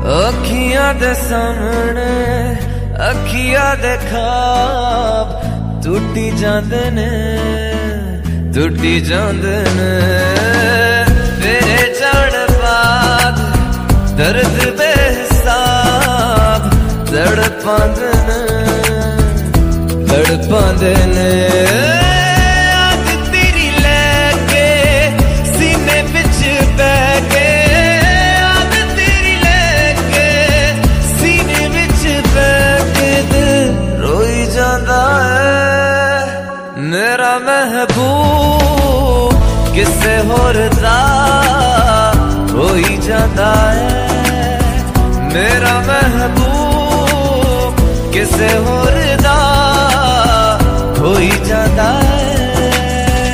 अखियां दे सामने अखियां दे ख्वाब टूटी जांदे ने तेरे जान बाद दर्द बेहिसाब तड़पांदे ने याद तेरी लेके सीने विच बह के याद तेरी लेके सीने विच बह के दिल रोई जांदा है मेरा महबूब किसे होर दा होई जांदा है मेरा महबूब किसे होर